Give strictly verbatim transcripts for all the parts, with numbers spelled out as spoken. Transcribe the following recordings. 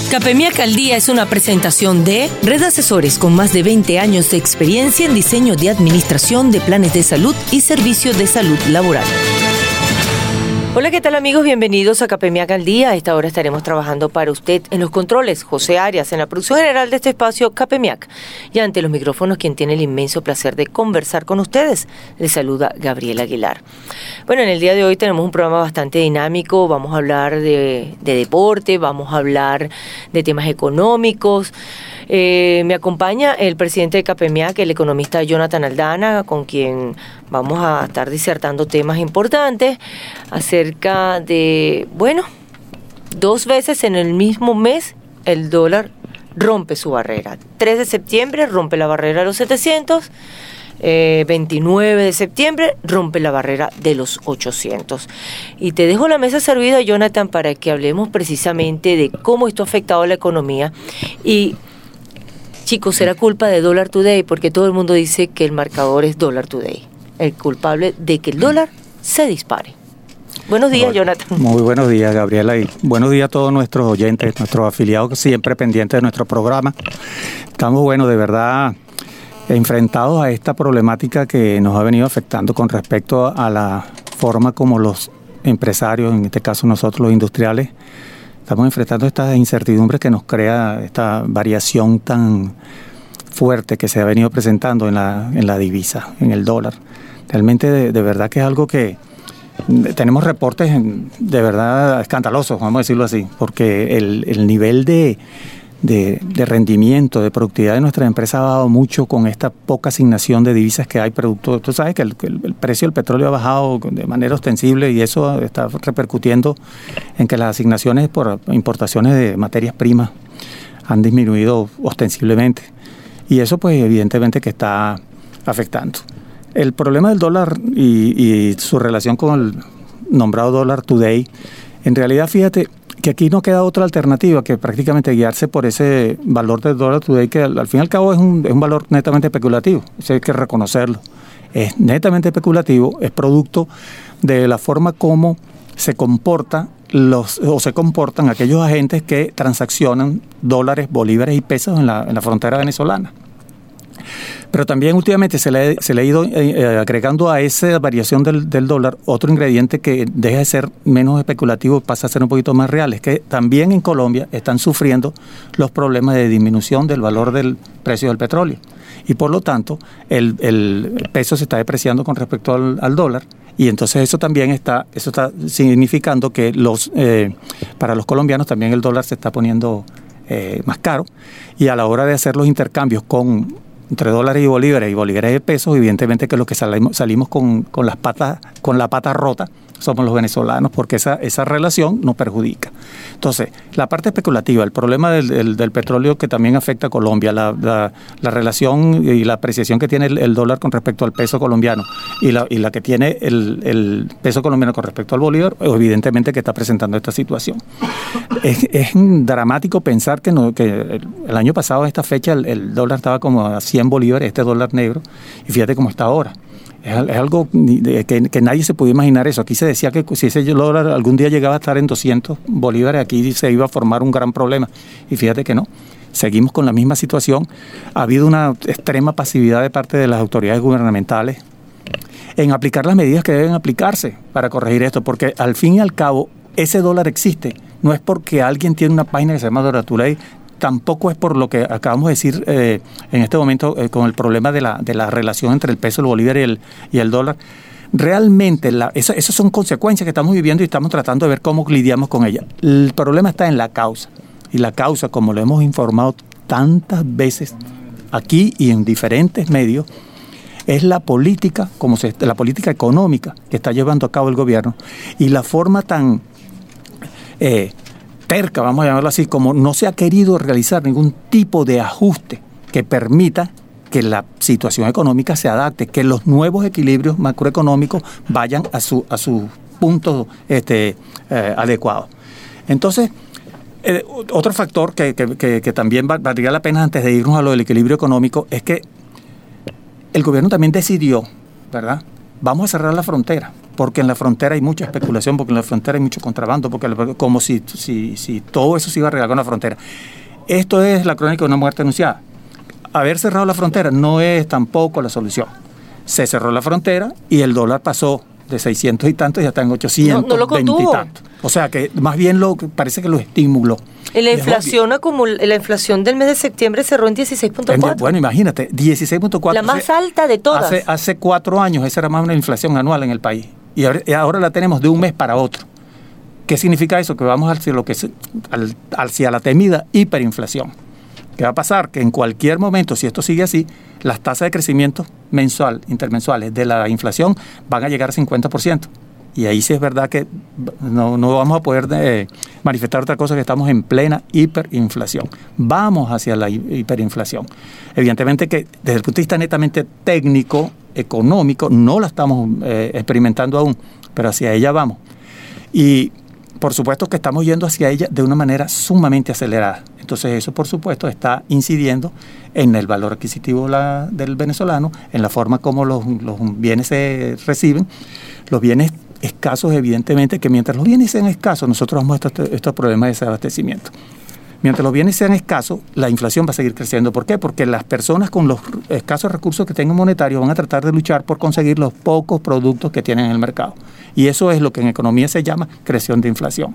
Capemiac al Día es una presentación de Red Asesores con más de veinte años de experiencia en diseño de administración de planes de salud y servicios de salud laboral. Hola, ¿qué tal amigos? Bienvenidos a Capemiac al Día. A esta hora estaremos trabajando para usted en los controles, José Arias, en la producción general de este espacio Capemiac. Y ante los micrófonos, quien tiene el inmenso placer de conversar con ustedes, les saluda Gabriela Aguilar. Bueno, en el día de hoy tenemos un programa bastante dinámico. Vamos a hablar de, de deporte, vamos a hablar de temas económicos. Eh, me acompaña el presidente de Capemiac, el economista Jonathan Aldana, con quien vamos a estar disertando temas importantes acerca de, bueno, dos veces en el mismo mes el dólar rompe su barrera. tres de septiembre rompe la barrera de los setecientos, eh, veintinueve de septiembre rompe la barrera de los ochocientos. Y te dejo la mesa servida, Jonathan, para que hablemos precisamente de cómo esto ha afectado a la economía. Y chicos, será culpa de Dollar Today, porque todo el mundo dice que el marcador es Dollar Today, el culpable de que el dólar se dispare. Buenos días, Jonathan. Muy buenos días, Gabriela, y buenos días a todos nuestros oyentes, nuestros afiliados siempre pendientes de nuestro programa. Estamos, bueno, de verdad enfrentados a esta problemática que nos ha venido afectando con respecto a la forma como los empresarios, en este caso nosotros los industriales, estamos enfrentando estas incertidumbres que nos crea esta variación tan fuerte que se ha venido presentando en la, en la divisa, en el dólar. Realmente de, de verdad que es algo que tenemos reportes de verdad escandalosos, vamos a decirlo así, porque el, el nivel de, de, de rendimiento, de productividad de nuestras empresas ha bajado mucho con esta poca asignación de divisas que hay producto. Tú sabes que el, el, el precio del petróleo ha bajado de manera ostensible y eso está repercutiendo en que las asignaciones por importaciones de materias primas han disminuido ostensiblemente. Y eso pues evidentemente que está afectando. El problema del dólar y, y su relación con el nombrado Dollar Today, en realidad fíjate que aquí no queda otra alternativa que prácticamente guiarse por ese valor del Dollar Today, que al, al fin y al cabo es un, es un valor netamente especulativo, eso hay que reconocerlo. Es netamente especulativo, es producto de la forma como se comporta los o se comportan aquellos agentes que transaccionan dólares, bolívares y pesos en la, en la frontera venezolana. Pero también últimamente se le, se le ha ido eh, agregando a esa variación del, del dólar otro ingrediente que deja de ser menos especulativo, pasa a ser un poquito más real. Es que también en Colombia están sufriendo los problemas de disminución del valor del precio del petróleo. Y por lo tanto, el, el peso se está depreciando con respecto al, al dólar. Y entonces eso también está, eso está significando que los eh, para los colombianos también el dólar se está poniendo eh, más caro. Y a la hora de hacer los intercambios con entre dólares y bolívares y bolívares de pesos, evidentemente que los que salimos, salimos con, con las patas, con la pata rota somos los venezolanos, porque esa, esa relación nos perjudica. Entonces, la parte especulativa, el problema del, del, del petróleo que también afecta a Colombia, la, la, la relación y la apreciación que tiene el, el dólar con respecto al peso colombiano y la, y la que tiene el, el peso colombiano con respecto al bolívar, evidentemente que está presentando esta situación. Es, es dramático pensar que, no, que el, el año pasado a esta fecha el, el dólar estaba como a cien bolívares, este dólar negro, y fíjate cómo está ahora. Es, es algo que, que nadie se podía imaginar eso. Aquí se decía que si ese dólar algún día llegaba a estar en doscientos bolívares, aquí se iba a formar un gran problema. Y fíjate que no. Seguimos con la misma situación. Ha habido una extrema pasividad de parte de las autoridades gubernamentales en aplicar las medidas que deben aplicarse para corregir esto, porque al fin y al cabo ese dólar existe. No es porque alguien tiene una página que se llama Dollar Today, tampoco es por lo que acabamos de decir eh, en este momento eh, con el problema de la, de la relación entre el peso, el bolívar y el, y el dólar. Realmente la, eso, esas son consecuencias que estamos viviendo y estamos tratando de ver cómo lidiamos con ellas. El problema está en la causa. Y la causa, como lo hemos informado tantas veces aquí y en diferentes medios, es la política, como se, la política económica que está llevando a cabo el gobierno y la forma tan eh, terca, vamos a llamarlo así, como no se ha querido realizar ningún tipo de ajuste que permita que la situación económica se adapte, que los nuevos equilibrios macroeconómicos vayan a su a sus puntos este, eh, adecuados. Entonces, eh, otro factor que, que, que, que también valdría la pena antes de irnos a lo del equilibrio económico es que el gobierno también decidió, ¿verdad? Vamos a cerrar la frontera. porque en la frontera hay mucha especulación, porque en la frontera hay mucho contrabando, porque como si, si, si todo eso se iba a arreglar con la frontera. Esto es la crónica de una muerte anunciada. Haber cerrado la frontera no es tampoco la solución. Se cerró la frontera y el dólar pasó de seiscientos y tantos y ya está en ochocientos no, no lo veinte y contuvo. tantos. O sea que más bien lo parece que lo estimuló. La inflación acumul- la inflación del mes de septiembre cerró en dieciséis punto cuatro. Bueno, imagínate, dieciséis punto cuatro. La más hace, alta de todas. Hace, hace cuatro años esa era más una inflación anual en el país. Y ahora, y ahora la tenemos de un mes para otro. ¿Qué significa eso? Que vamos hacia, lo que es, al, hacia la temida hiperinflación. ¿Qué va a pasar? Que en cualquier momento, si esto sigue así, las tasas de crecimiento mensual, intermensuales de la inflación van a llegar al cincuenta por ciento. Y ahí sí es verdad que no, no vamos a poder eh, manifestar otra cosa, que estamos en plena hiperinflación. Vamos hacia la hiperinflación. Evidentemente que desde el punto de vista netamente técnico, económico, no la estamos eh, experimentando aún, pero hacia ella vamos. Y por supuesto que estamos yendo hacia ella de una manera sumamente acelerada. Entonces eso, por supuesto, está incidiendo en el valor adquisitivo la, del venezolano, en la forma como los, los bienes se reciben. Los bienes escasos, evidentemente, que mientras los bienes sean escasos, nosotros vamos a estos, estos problemas de desabastecimiento. Mientras los bienes sean escasos, la inflación va a seguir creciendo. ¿Por qué? Porque las personas con los escasos recursos que tengan monetarios van a tratar de luchar por conseguir los pocos productos que tienen en el mercado. Y eso es lo que en economía se llama creación de inflación.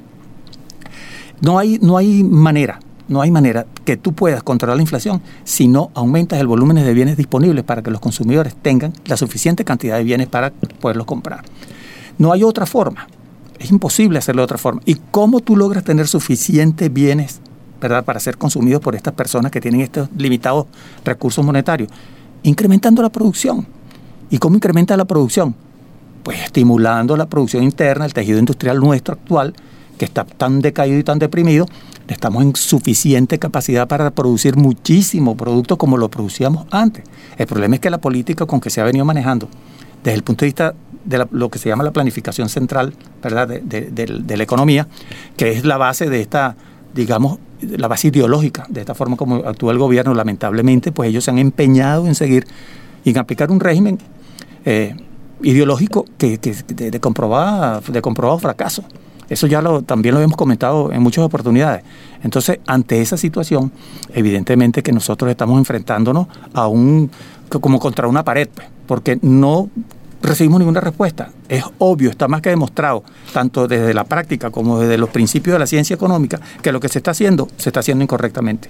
No hay, no hay manera, no hay manera que tú puedas controlar la inflación si no aumentas el volumen de bienes disponibles para que los consumidores tengan la suficiente cantidad de bienes para poderlos comprar. No hay otra forma. Es imposible hacerlo de otra forma. ¿Y cómo tú logras tener suficientes bienes, ¿verdad?, para ser consumidos por estas personas que tienen estos limitados recursos monetarios? Incrementando la producción. ¿Y cómo incrementa la producción? Pues estimulando la producción interna, el tejido industrial nuestro actual, que está tan decaído y tan deprimido. Estamos en suficiente capacidad para producir muchísimo producto como lo producíamos antes. El problema es que la política con que se ha venido manejando, desde el punto de vista de la, lo que se llama la planificación central, ¿verdad?, de, de, de, de la economía, que es la base de esta, digamos, la base ideológica de esta forma como actúa el gobierno, lamentablemente, pues ellos se han empeñado en seguir y en aplicar un régimen eh, ideológico que, que de, de, comprobada, de comprobado fracaso. Eso ya lo, también lo hemos comentado en muchas oportunidades. Entonces, ante esa situación, evidentemente que nosotros estamos enfrentándonos a un, como contra una pared, pues, porque no recibimos ninguna respuesta. Es obvio, está más que demostrado, tanto desde la práctica como desde los principios de la ciencia económica, que lo que se está haciendo, se está haciendo incorrectamente.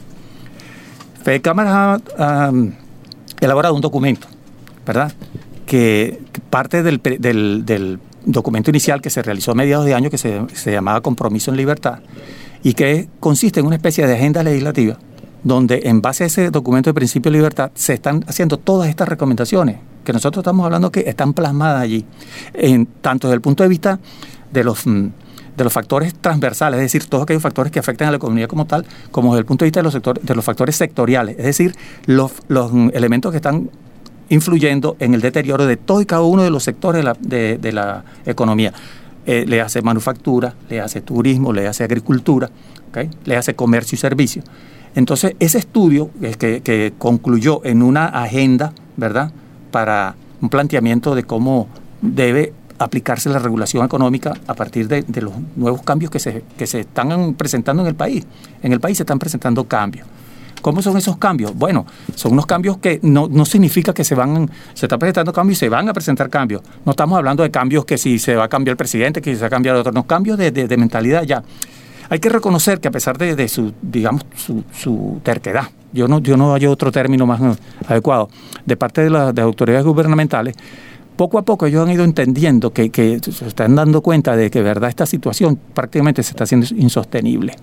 Fede Cámaras ha, ha elaborado un documento, ¿verdad?, que, que parte del, del, del documento inicial que se realizó a mediados de año, que se, se llamaba Compromiso en Libertad, y que consiste en una especie de agenda legislativa, donde en base a ese documento de principio de libertad se están haciendo todas estas recomendaciones que nosotros estamos hablando, que están plasmadas allí, en, tanto desde el punto de vista de los, de los factores transversales, es decir, todos aquellos factores que afectan a la economía como tal, como desde el punto de vista de los, sectores, de los factores sectoriales, es decir, los, los elementos que están influyendo en el deterioro de todo y cada uno de los sectores de la, de, de la economía. Eh, le hace manufactura, le hace turismo, le hace agricultura, ¿okay?, le hace comercio y servicio. Entonces, ese estudio que, que concluyó en una agenda, ¿verdad?, para un planteamiento de cómo debe aplicarse la regulación económica a partir de, de los nuevos cambios que se, que se están presentando en el país. En el país se están presentando cambios. ¿Cómo son esos cambios? Bueno, son unos cambios que no, no significa que se van, se están presentando cambios y se van a presentar cambios. No estamos hablando de cambios que si se va a cambiar el presidente, que si se va a cambiar otro, no, cambios de, de, de mentalidad ya. Hay que reconocer que a pesar de, de su, digamos, su, su terquedad, yo no, yo no hallo otro término más adecuado, de parte de las de autoridades gubernamentales, poco a poco ellos han ido entendiendo que, que se están dando cuenta de que, verdad, esta situación prácticamente se está haciendo insostenible.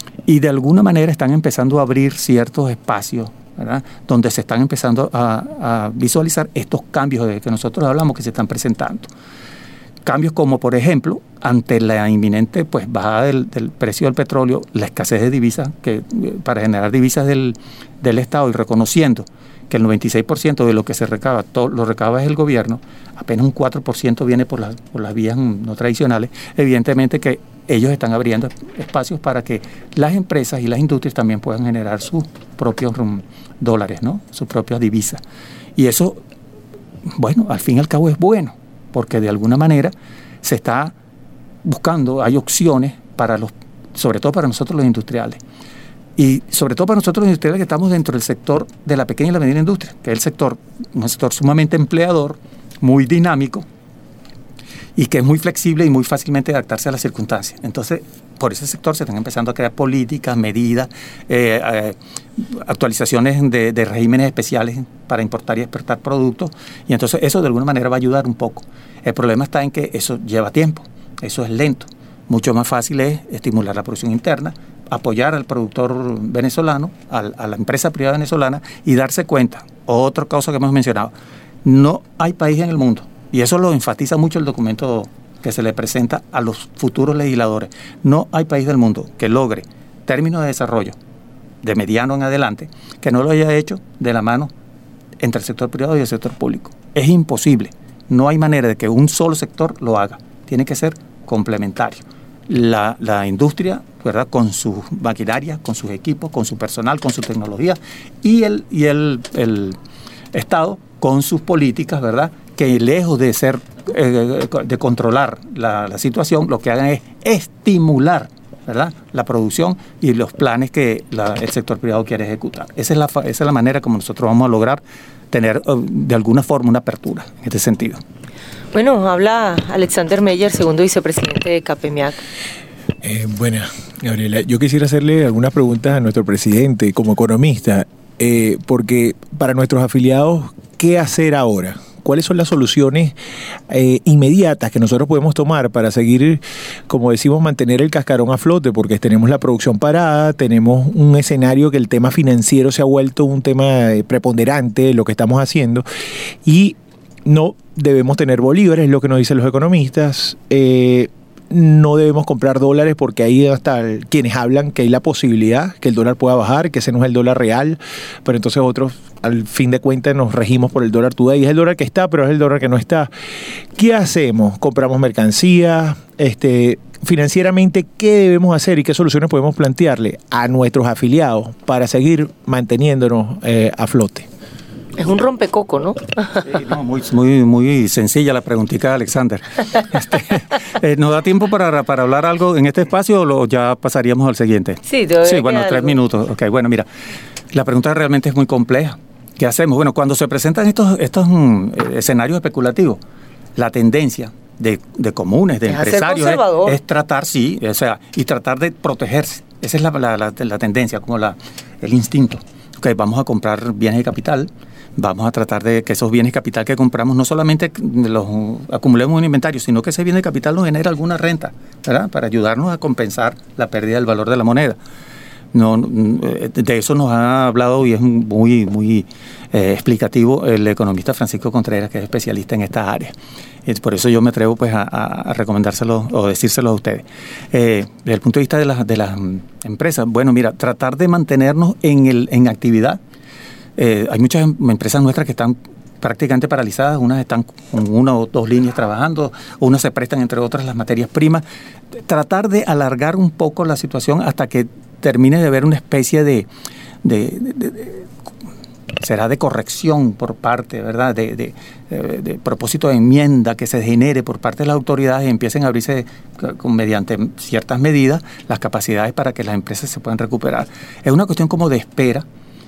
Y de alguna manera están empezando a abrir ciertos espacios, ¿verdad?, donde se están empezando a, a visualizar estos cambios de que nosotros hablamos que se están presentando. Cambios como, por ejemplo, ante la inminente pues bajada del, del precio del petróleo, la escasez de divisas, que para generar divisas del, del Estado, y reconociendo que el noventa y seis por ciento de lo que se recaba, todo lo recaba es el gobierno, apenas un cuatro por ciento viene por las, por las vías no tradicionales, evidentemente que ellos están abriendo espacios para que las empresas y las industrias también puedan generar sus propios um, dólares, ¿no?, sus propias divisas. Y eso, bueno, al fin y al cabo es bueno. porque de alguna manera se está buscando, hay opciones para los, sobre todo para nosotros los industriales. Y sobre todo para nosotros los industriales que estamos dentro del sector de la pequeña y la mediana industria, que es el sector, un sector sumamente empleador, muy dinámico y que es muy flexible y muy fácilmente adaptarse a las circunstancias. Entonces, por ese sector se están empezando a crear políticas, medidas, eh, eh, actualizaciones de, de regímenes especiales para importar y exportar productos, y entonces eso de alguna manera va a ayudar un poco. El problema está en que eso lleva tiempo, eso es lento. Mucho más fácil es estimular la producción interna, apoyar al productor venezolano, al, a la empresa privada venezolana y darse cuenta, otra cosa que hemos mencionado, no hay país en el mundo, y eso lo enfatiza mucho el documento que se le presenta a los futuros legisladores, no hay país del mundo que logre términos de desarrollo de mediano en adelante que no lo haya hecho de la mano entre el sector privado y el sector público. Es imposible, no hay manera de que un solo sector lo haga, tiene que ser complementario. La, la industria, ¿verdad?, con sus maquinarias, con sus equipos, con su personal, con su tecnología, y el, y el, el Estado con sus políticas, ¿verdad?, que lejos de ser eh, de controlar la, la situación, lo que hagan es estimular, ¿verdad?, la producción y los planes que la, el sector privado quiere ejecutar. Esa es la, esa es la manera como nosotros vamos a lograr tener de alguna forma una apertura en este sentido. Bueno, habla Alexander Meyer, segundo vicepresidente de CAPEMIAC. Eh, bueno, Gabriela, yo quisiera hacerle algunas preguntas a nuestro presidente como economista, eh, porque para nuestros afiliados, ¿qué hacer ahora? ¿Cuáles son las soluciones eh, inmediatas que nosotros podemos tomar para seguir, como decimos, mantener el cascarón a flote? Porque tenemos la producción parada, tenemos un escenario que el tema financiero se ha vuelto un tema preponderante de lo que estamos haciendo, y no debemos tener bolívares, es lo que nos dicen los economistas. Eh, no debemos comprar dólares porque ahí hasta el, quienes hablan que hay la posibilidad que el dólar pueda bajar, que ese no es el dólar real, pero entonces otros al fin de cuentas nos regimos por el dólar today. Es el dólar que está, pero es el dólar que no está. ¿Qué hacemos? ¿Compramos mercancías? Este, financieramente, ¿qué debemos hacer y qué soluciones podemos plantearle a nuestros afiliados para seguir manteniéndonos eh, a flote? Es un rompecoco, ¿no? Sí, no, muy, muy, muy sencilla la preguntita de Alexander. Este, eh, ¿Nos da tiempo para, para hablar algo en este espacio o lo, ya pasaríamos al siguiente? Sí, sí bueno, tres algo. minutos. Ok, bueno, mira, la pregunta realmente es muy compleja. ¿Qué hacemos? Bueno, cuando se presentan estos, estos um, escenarios especulativos, la tendencia de, de comunes, de es empresarios, es, es tratar, sí, o sea, y tratar de protegerse. Esa es la, la, la, la tendencia, como la, el instinto. Ok, vamos a comprar bienes de capital. Vamos a tratar de que esos bienes de capital que compramos no solamente los acumulemos en un inventario, sino que ese bien de capital nos genere alguna renta, ¿verdad?, para ayudarnos a compensar la pérdida del valor de la moneda. No, de eso nos ha hablado y es muy, muy eh, explicativo el economista Francisco Contreras, que es especialista en estas áreas. Por eso yo me atrevo pues a, a recomendárselo o decírselo a ustedes. Eh, desde el punto de vista de las, de las empresas, bueno, mira, tratar de mantenernos en, el, en actividad. Eh, hay muchas empresas nuestras que están prácticamente paralizadas, unas están con una o dos líneas trabajando, unas se prestan entre otras las materias primas. Tratar de alargar un poco la situación hasta que termine de haber una especie de, de, de, de, de será de corrección por parte, ¿verdad?, de, de, de, de propósito de enmienda que se genere por parte de las autoridades y empiecen a abrirse con, mediante ciertas medidas las capacidades para que las empresas se puedan recuperar. Es una cuestión como de espera.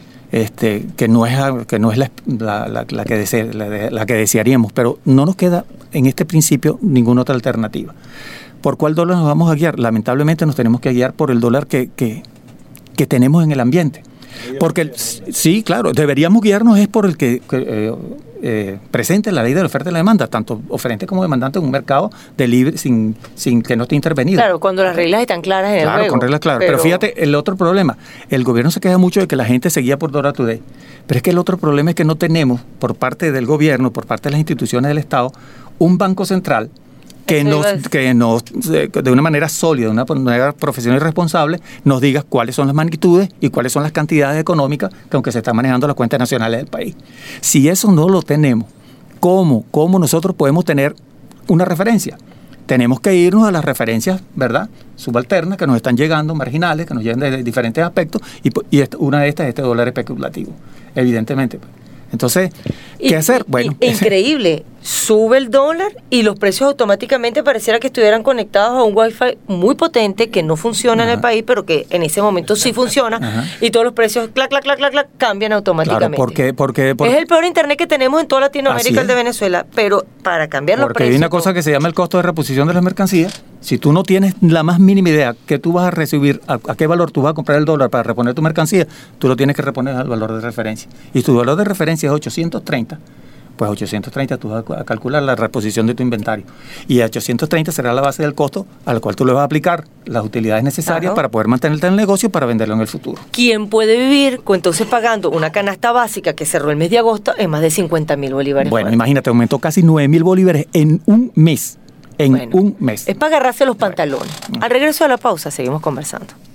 Este, que no es, que no es la, la, la, la, que dese, la, la que desearíamos, pero no nos queda en este principio ninguna otra alternativa. ¿Por cuál dólar nos vamos a guiar? Lamentablemente nos tenemos que guiar por el dólar que, que, que tenemos en el ambiente. Porque, el, sí, claro, deberíamos guiarnos es por el que, que eh, eh, presente la ley de la oferta y la demanda, tanto oferente como demandante en un mercado de libre sin, sin que no esté intervenido. Claro, cuando las reglas están claras en claro, el juego. Claro, con reglas claras. Pero... pero fíjate, el otro problema, el gobierno se queja mucho de que la gente se guía por Dólar Today, pero es que el otro problema es que no tenemos, por parte del gobierno, por parte de las instituciones del Estado, un banco central que nos, que nos, de una manera sólida, de una manera profesional y responsable, nos diga cuáles son las magnitudes y cuáles son las cantidades económicas que aunque se están manejando las cuentas nacionales del país. Si eso no lo tenemos, ¿cómo, cómo nosotros podemos tener una referencia? Tenemos que irnos a las referencias, ¿verdad?, subalternas que nos están llegando, marginales, que nos llegan de diferentes aspectos, y, y una de estas es este dólar especulativo, evidentemente. Entonces, ¿qué y, hacer? Bueno, y, increíble. sube el dólar y los precios automáticamente pareciera que estuvieran conectados a un wifi muy potente que no funciona Ajá. en el país, pero que en ese momento sí funciona. Ajá. Y todos los precios clac, clac, clac, clac, clac, cambian automáticamente. Claro, porque, porque, porque, es el peor internet que tenemos en toda Latinoamérica, el de Venezuela, pero para cambiar los porque precios... hay una cosa que se llama el costo de reposición de las mercancías. Si tú no tienes la más mínima idea que tú vas a recibir, a, a qué valor tú vas a comprar el dólar para reponer tu mercancía, tú lo tienes que reponer al valor de referencia. Y tu valor de referencia es ochocientos treinta. Pues ochocientos treinta tú vas a calcular la reposición de tu inventario. Y ochocientos treinta será la base del costo al cual tú le vas a aplicar las utilidades necesarias Ajá. para poder mantenerte en el negocio para venderlo en el futuro. ¿Quién puede vivir con, entonces pagando una canasta básica que cerró el mes de agosto en más de cincuenta mil bolívares? Bueno, imagínate, aumentó casi nueve mil bolívares en un mes. En bueno, un mes. Es para agarrarse los pantalones. Al regreso de la pausa seguimos conversando.